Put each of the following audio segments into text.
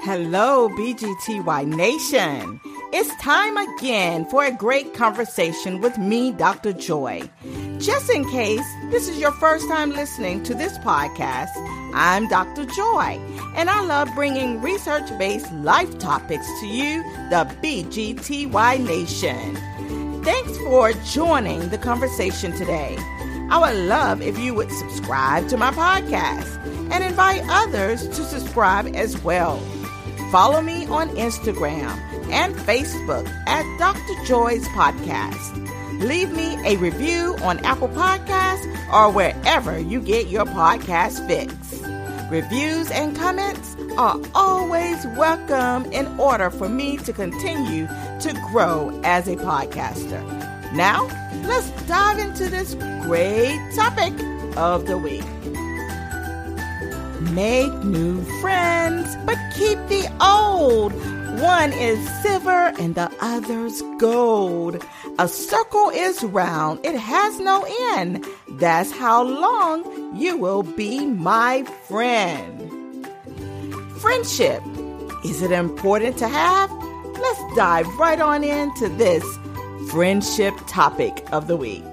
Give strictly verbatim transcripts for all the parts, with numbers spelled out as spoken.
Hello, B G T Y Nation. It's time again for a great conversation with me, Doctor Joy. Just in case this is your first time listening to this podcast, I'm Doctor Joy, and I love bringing research-based life topics to you, the B G T Y Nation. Thanks for joining the conversation today. I would love if you would subscribe to my podcast and invite others to subscribe as well. Follow me on Instagram and Facebook at Doctor Joy's Podcast. Leave me a review on Apple Podcasts or wherever you get your podcast fix. Reviews and comments are always welcome in order for me to continue to grow as a podcaster. Now, let's dive into this great topic of the week. Make new friends, but keep the old. One is silver and the other's gold. A circle is round, it has no end. That's how long you will be my friend. Friendship. Is it important to have? Let's dive right on into this friendship topic of the week.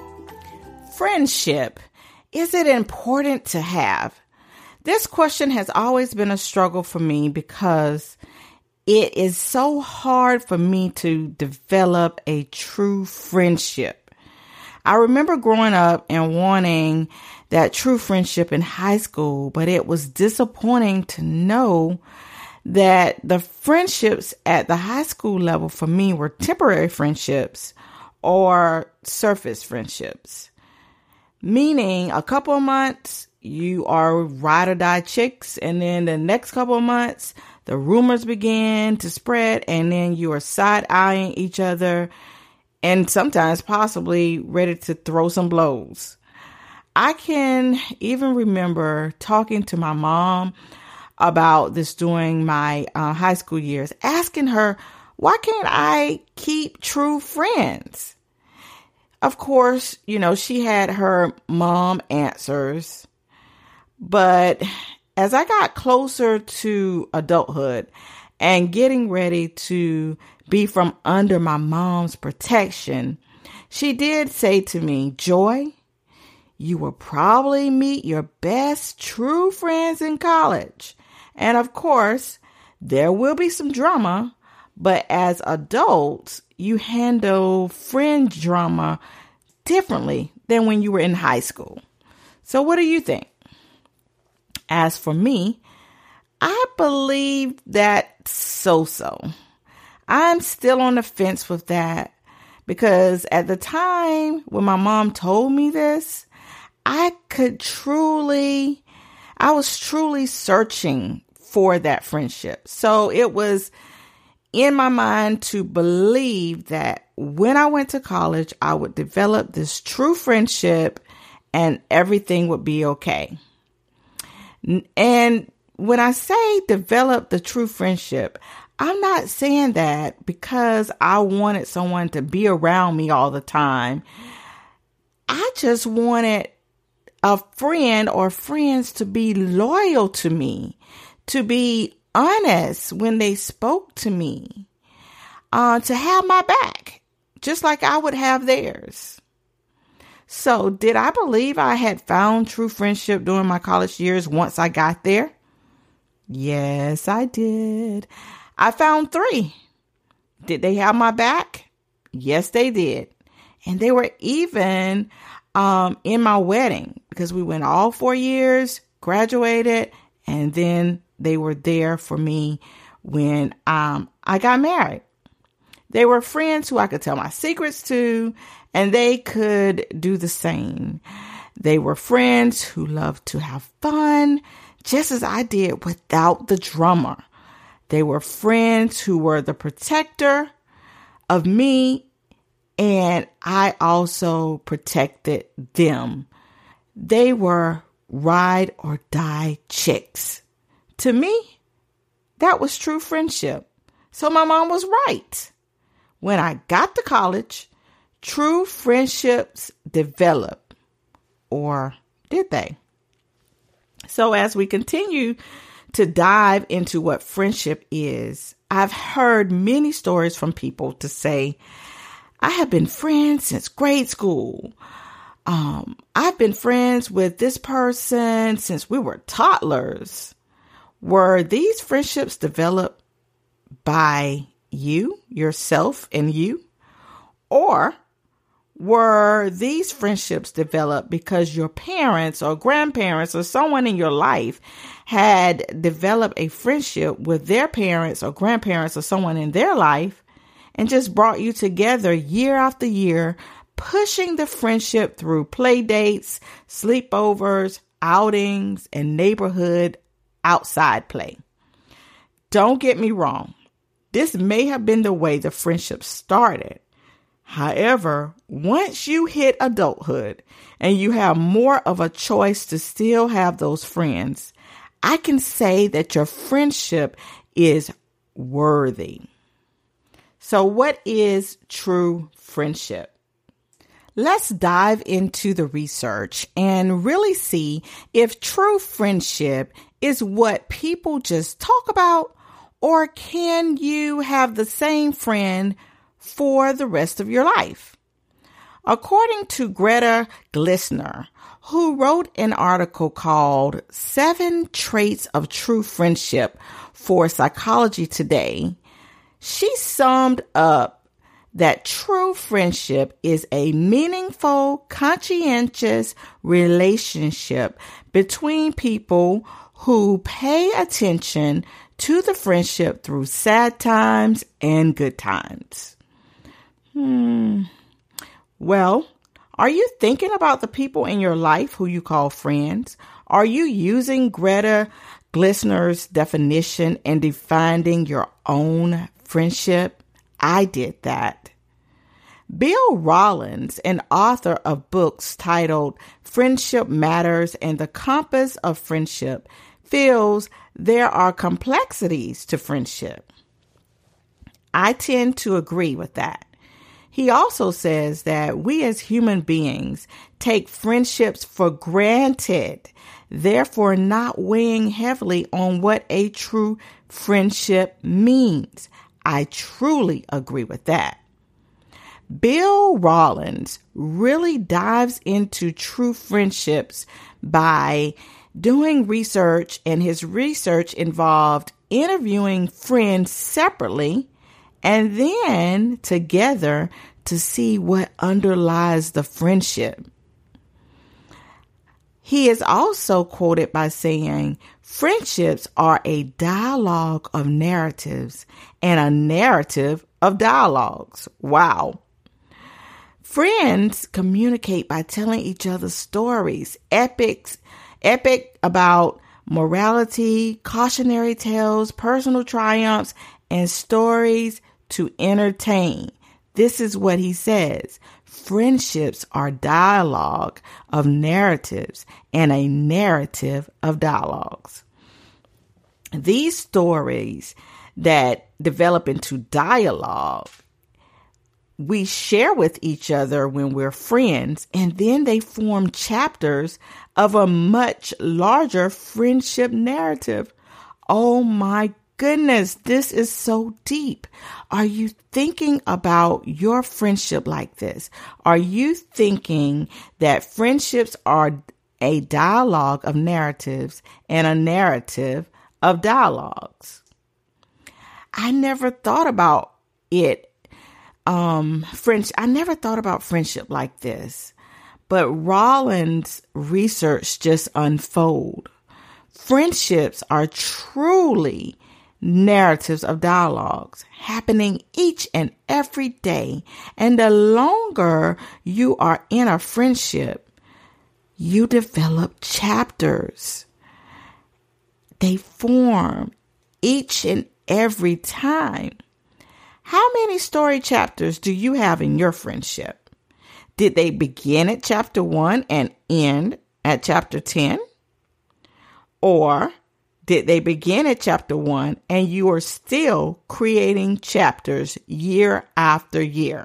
Friendship. Is it important to have? This question has always been a struggle for me because it is so hard for me to develop a true friendship. I remember growing up and wanting that true friendship in high school, but it was disappointing to know that the friendships at the high school level for me were temporary friendships or surface friendships, meaning a couple of months you are ride or die chicks, and then the next couple of months, the rumors begin to spread, and then you are side-eyeing each other and sometimes possibly ready to throw some blows. I can even remember talking to my mom about this during my uh, high school years, asking her, why can't I keep true friends? Of course, you know, she had her mom answers. But as I got closer to adulthood and getting ready to be from under my mom's protection, she did say to me, Joy, you will probably meet your best true friends in college. And of course, there will be some drama, but as adults, you handle friend drama differently than when you were in high school. So what do you think? As for me, I believe that so-so. I'm still on the fence with that because at the time when my mom told me this, I could truly, I was truly searching for that friendship. So it was in my mind to believe that when I went to college, I would develop this true friendship and everything would be okay. And when I say develop the true friendship, I'm not saying that because I wanted someone to be around me all the time. I just wanted a friend or friends to be loyal to me, to be honest when they spoke to me, uh, to have my back, just like I would have theirs. So did I believe I had found true friendship during my college years once I got there? Yes, I did. I found three. Did they have my back? Yes, they did. And they were even um, in my wedding because we went all four years, graduated, and then they were there for me when um, I got married. They were friends who I could tell my secrets to, and they could do the same. They were friends who loved to have fun, just as I did without the drama. They were friends who were the protector of me, and I also protected them. They were ride or die chicks. To me, that was true friendship. So my mom was right. When I got to college, true friendships develop, or did they? So as we continue to dive into what friendship is, I've heard many stories from people to say, I have been friends since grade school. Um, I've been friends with this person since we were toddlers. Were these friendships developed by you, yourself, and you? Or were these friendships developed because your parents or grandparents or someone in your life had developed a friendship with their parents or grandparents or someone in their life and just brought you together year after year, pushing the friendship through play dates, sleepovers, outings, and neighborhood outside play? Don't get me wrong. This may have been the way the friendship started. However, once you hit adulthood and you have more of a choice to still have those friends, I can say that your friendship is worthy. So what is true friendship? Let's dive into the research and really see if true friendship is what people just talk about, or can you have the same friend for the rest of your life? According to Greta Glissner, who wrote an article called Seven Traits of True Friendship for Psychology Today, she summed up that true friendship is a meaningful, conscientious relationship between people who pay attention to the friendship through sad times and good times. Hmm. Well, are you thinking about the people in your life who you call friends? Are you using Greta Glissner's definition and defining your own friendship? I did that. Bill Rawlins, an author of books titled Friendship Matters and The Compass of Friendship, feels there are complexities to friendship. I tend to agree with that. He also says that we as human beings take friendships for granted, therefore not weighing heavily on what a true friendship means. I truly agree with that. Bill Rawlins really dives into true friendships by doing research, and his research involved interviewing friends separately and then together to see what underlies the friendship. He is also quoted by saying, friendships are a dialogue of narratives and a narrative of dialogues. Wow. Friends communicate by telling each other stories, epics, epic about morality, cautionary tales, personal triumphs, and stories to entertain. This is what he says. Friendships are dialogue of narratives and a narrative of dialogues. These stories that develop into dialogue, we share with each other when we're friends, and then they form chapters of a much larger friendship narrative. Oh my goodness, this is so deep. Are you thinking about your friendship like this? Are you thinking that friendships are a dialogue of narratives and a narrative of dialogues? I never thought about it. Um, French, I never thought about friendship like this, but Rawlins' research just unfold. Friendships are truly narratives of dialogues happening each and every day. And the longer you are in a friendship, you develop chapters. They form each and every time. How many story chapters do you have in your friendship? Did they begin at chapter one and end at chapter ten? Or did they begin at chapter one and you are still creating chapters year after year?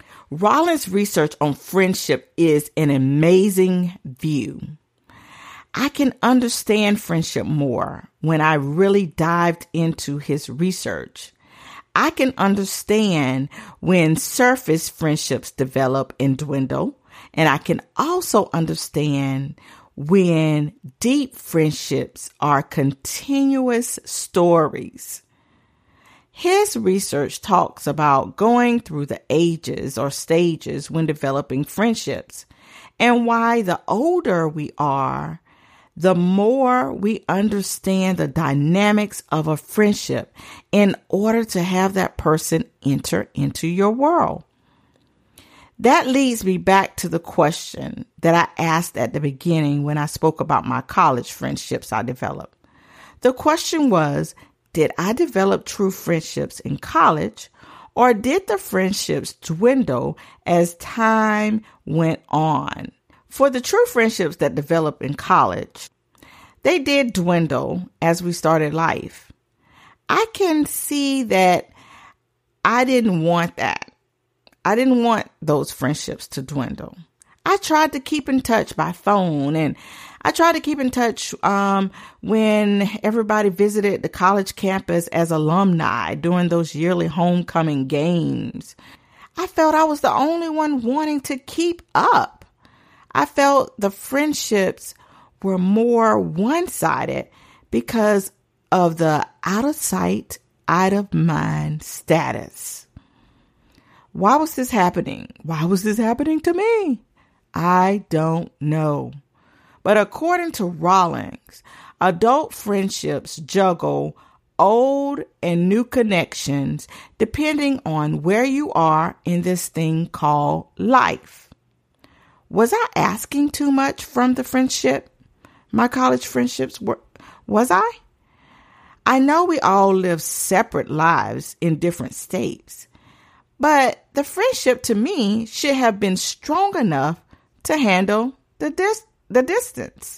Rawlins' research on friendship is an amazing view. I can understand friendship more when I really dived into his research. I can understand when surface friendships develop and dwindle, and I can also understand when deep friendships are continuous stories. His research talks about going through the ages or stages when developing friendships, and why the older we are, the more we understand the dynamics of a friendship in order to have that person enter into your world. That leads me back to the question that I asked at the beginning when I spoke about my college friendships I developed. The question was, did I develop true friendships in college, or did the friendships dwindle as time went on? For the true friendships that develop in college, they did dwindle as we started life. I can see that I didn't want that. I didn't want those friendships to dwindle. I tried to keep in touch by phone, and I tried to keep in touch um, when everybody visited the college campus as alumni during those yearly homecoming games. I felt I was the only one wanting to keep up. I felt the friendships were more one-sided because of the out of sight, out of mind status. Why was this happening? Why was this happening to me? I don't know. But according to Rawlings, adult friendships juggle old and new connections depending on where you are in this thing called life. Was I asking too much from the friendship? My college friendships were, was I? I know we all live separate lives in different states, but the friendship to me should have been strong enough to handle the dis- the distance.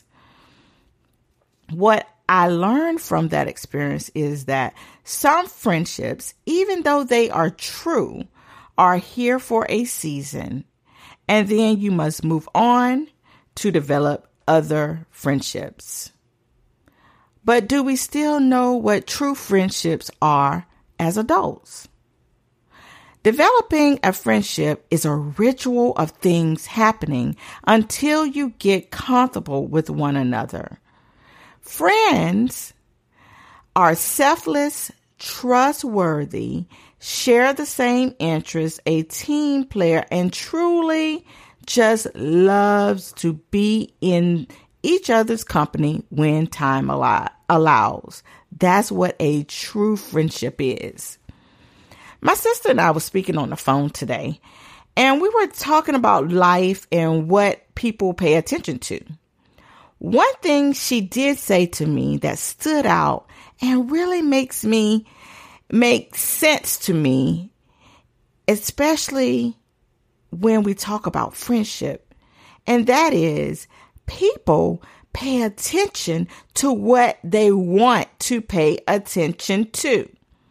What I learned from that experience is that some friendships, even though they are true, are here for a season, and then you must move on to develop other friendships. But do we still know what true friendships are as adults? Developing a friendship is a ritual of things happening until you get comfortable with one another. Friends are selfless, trustworthy, share the same interests, a team player, and truly just loves to be in each other's company when time allow- allows. That's what a true friendship is. My sister and I were speaking on the phone today, and we were talking about life and what people pay attention to. One thing she did say to me that stood out and really makes me make sense to me, especially when we talk about friendship, and that is people pay attention to what they want to pay attention to.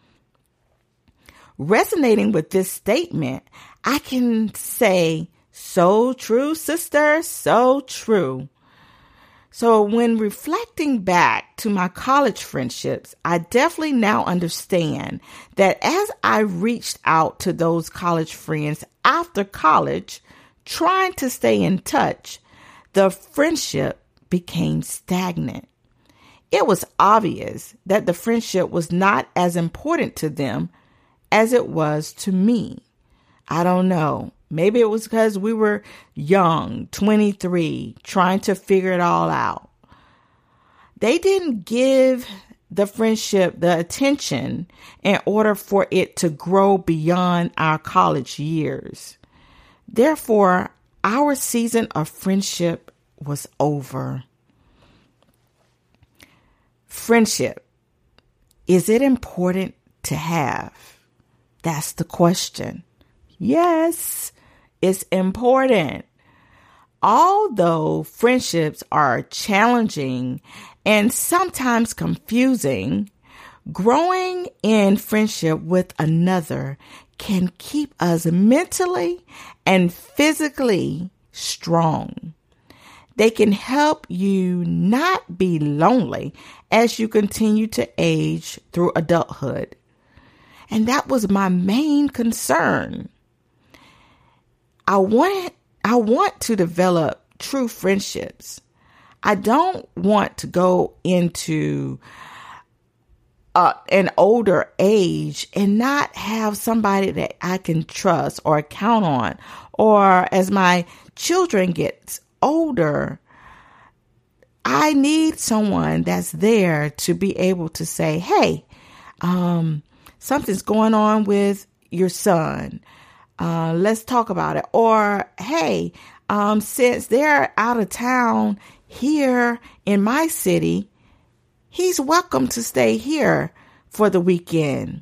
Resonating with this statement, I can say, so true, sister, so true. So when reflecting back to my college friendships, I definitely now understand that as I reached out to those college friends after college, trying to stay in touch, the friendship became stagnant. It was obvious that the friendship was not as important to them as it was to me. I don't know. Maybe it was because we were young, twenty-three, trying to figure it all out. They didn't give the friendship the attention in order for it to grow beyond our college years. Therefore, our season of friendship was over. Friendship, is it important to have? That's the question. Yes, it's important. Although friendships are challenging and sometimes confusing, growing in friendship with another can keep us mentally and physically strong. They can help you not be lonely as you continue to age through adulthood. And that was my main concern. I want, I want to develop true friendships. I don't want to go into uh, an older age and not have somebody that I can trust or count on. Or as my children get older, I need someone that's there to be able to say, hey, um, something's going on with your son. Uh, let's talk about it. Or, hey, um, since they're out of town here in my city, he's welcome to stay here for the weekend.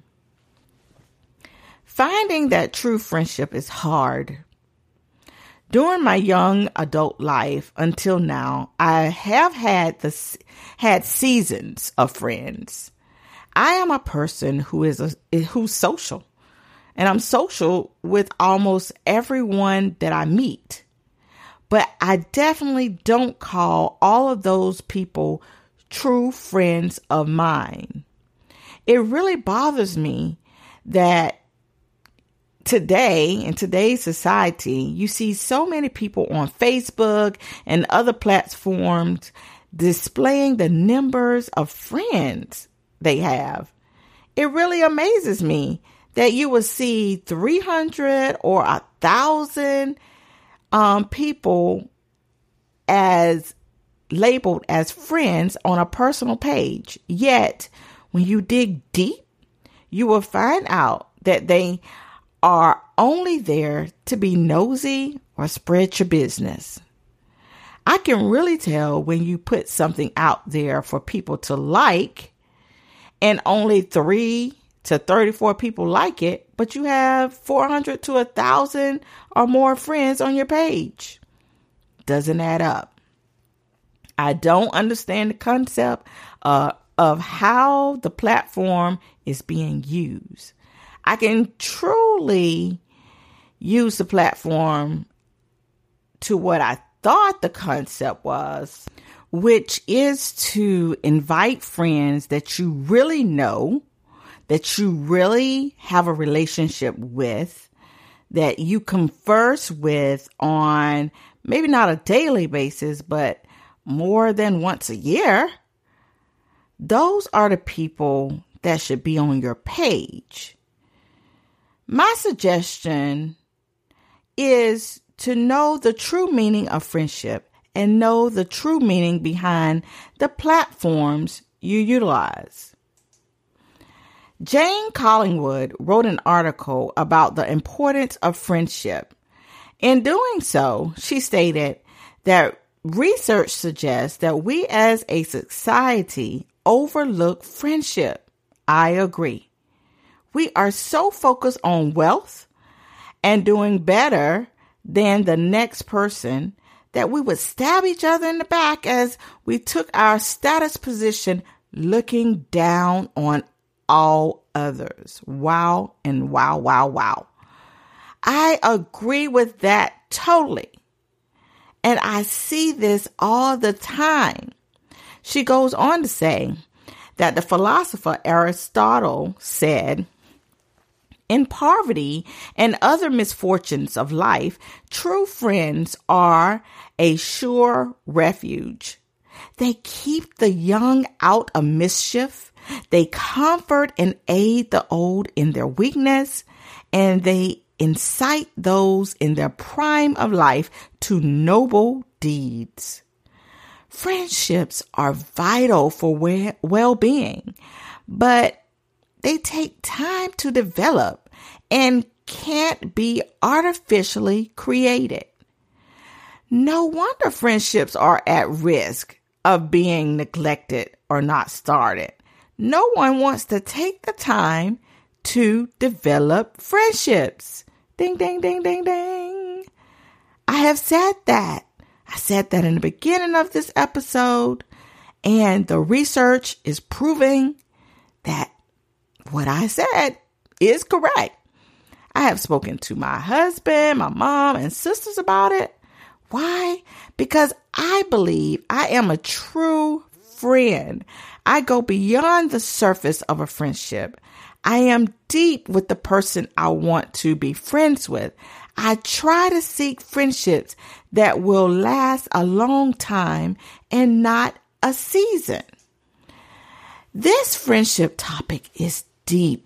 Finding that true friendship is hard. During my young adult life until now, I have had the had seasons of friends. I am a person who is a, who's social, and I'm social with almost everyone that I meet. But I definitely don't call all of those people true friends of mine. It really bothers me that today, in today's society, you see so many people on Facebook and other platforms displaying the numbers of friends they have. It really amazes me that you will see three hundred or a thousand um, people as labeled as friends on a personal page. Yet, when you dig deep, you will find out that they are only there to be nosy or spread your business. I can really tell when you put something out there for people to like and only three to thirty-four people like it, but you have four hundred to one thousand or more friends on your page. Doesn't add up. I don't understand the concept uh, of how the platform is being used. I can truly use the platform to what I thought the concept was, which is to invite friends that you really know, that you really have a relationship with, that you converse with on maybe not a daily basis, but more than once a year. Those are the people that should be on your page. My suggestion is to know the true meaning of friendship and know the true meaning behind the platforms you utilize. Jane Collingwood wrote an article about the importance of friendship. In doing so, she stated that research suggests that we as a society overlook friendship. I agree. We are so focused on wealth and doing better than the next person that we would stab each other in the back as we took our status position looking down on all others. Wow and wow, wow, wow. I agree with that totally. And I see this all the time. She goes on to say that the philosopher Aristotle said, in poverty and other misfortunes of life, true friends are a sure refuge. They keep the young out of mischief. They comfort and aid the old in their weakness, and they incite those in their prime of life to noble deeds. Friendships are vital for well-being, but they take time to develop and can't be artificially created. No wonder friendships are at risk of being neglected or not started. No one wants to take the time to develop friendships. Ding, ding, ding, ding, ding. I have said that. I said that in the beginning of this episode, and the research is proving that what I said is correct. I have spoken to my husband, my mom, and sisters about it. Why? Because I believe I am a true friend. I go beyond the surface of a friendship. I am deep with the person I want to be friends with. I try to seek friendships that will last a long time and not a season. This friendship topic is deep.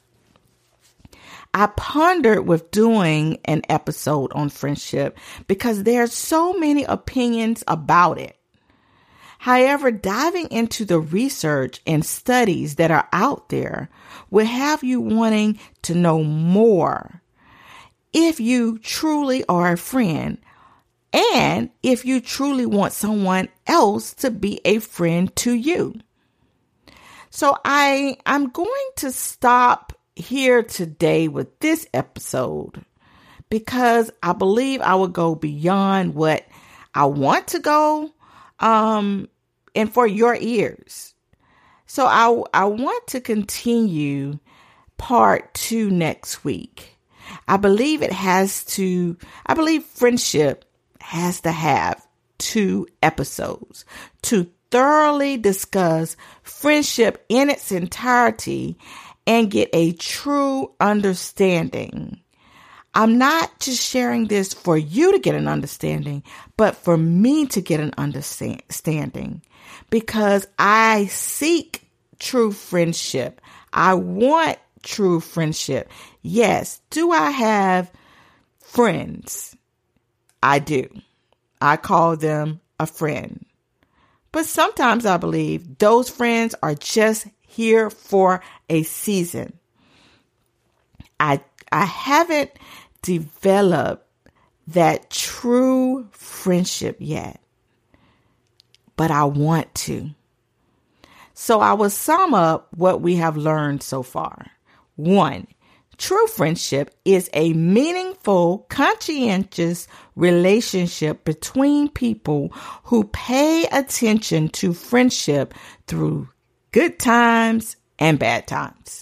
I pondered with doing an episode on friendship because there are so many opinions about it. However, diving into the research and studies that are out there will have you wanting to know more if you truly are a friend and if you truly want someone else to be a friend to you. So I, I'm going to stop here today with this episode because I believe I will go beyond what I want to go um, and for your ears. So I, I want to continue part two next week. I believe it has to, I believe friendship has to have two episodes to thoroughly discuss friendship in its entirety and get a true understanding. I'm not just sharing this for you to get an understanding, but for me to get an understanding because I seek true friendship. I want true friendship. Yes. Do I have friends? I do. I call them a friend. But sometimes I believe those friends are just here for a season. I I haven't developed that true friendship yet, but I want to. So I will sum up what we have learned so far. One, true friendship is a meaningful, conscientious relationship between people who pay attention to friendship through good times and bad times.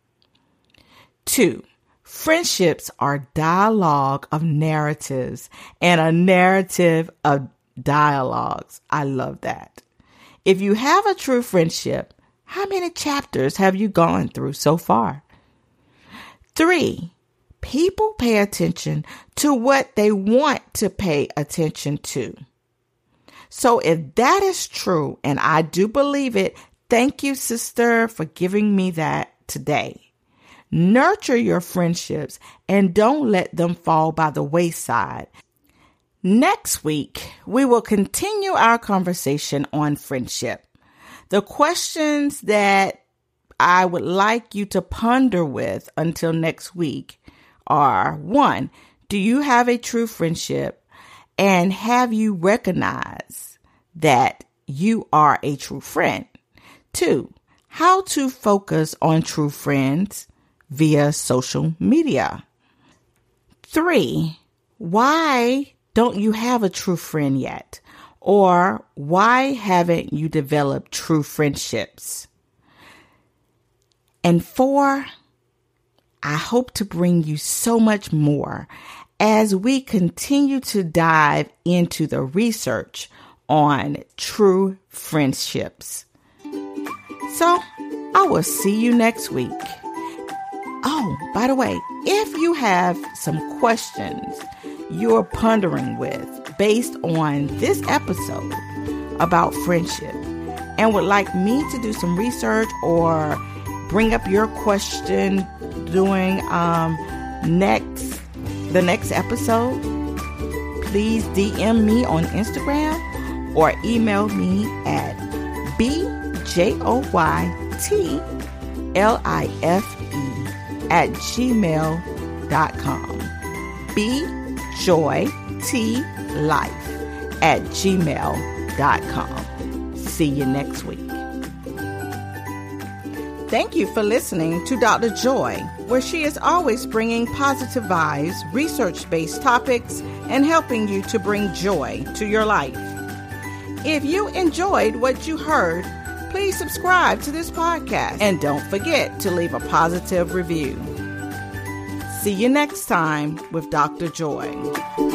Two, friendships are dialogue of narratives and a narrative of dialogues. I love that. If you have a true friendship, how many chapters have you gone through so far? Three, people pay attention to what they want to pay attention to. So if that is true, and I do believe it, thank you, sister, for giving me that today. Nurture your friendships and don't let them fall by the wayside. Next week, we will continue our conversation on friendship. The questions that I would like you to ponder with until next week are, one, do you have a true friendship? And have you recognized that you are a true friend? Two, how to focus on true friends via social media. Three, why don't you have a true friend yet? Or why haven't you developed true friendships? And four, I hope to bring you so much more as we continue to dive into the research on true friendships. So I will see you next week. Oh, by the way, if you have some questions you're pondering with based on this episode about friendship and would like me to do some research or bring up your question during um, next the next episode, please D M me on Instagram or email me at b j o y t l i f e at gmail dot com. bjoytlife at gmail dot com. See you next week. Thank you for listening to Doctor Joy, where she is always bringing positive vibes, research-based topics, and helping you to bring joy to your life. If you enjoyed what you heard, please subscribe to this podcast and don't forget to leave a positive review. See you next time with Doctor Joy.